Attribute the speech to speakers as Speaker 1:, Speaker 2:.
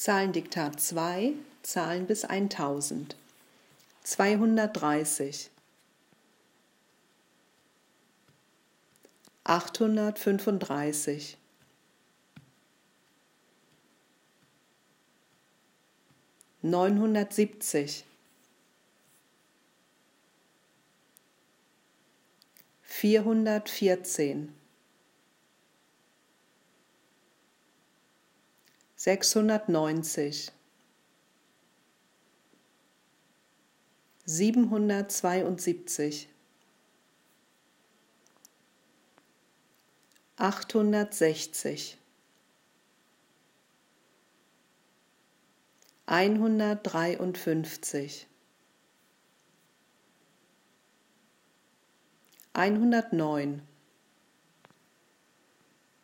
Speaker 1: Zahlendiktat 2, Zahlen bis 1000. 230, 835, 970, 414, 690, 772, 860, 153, 109,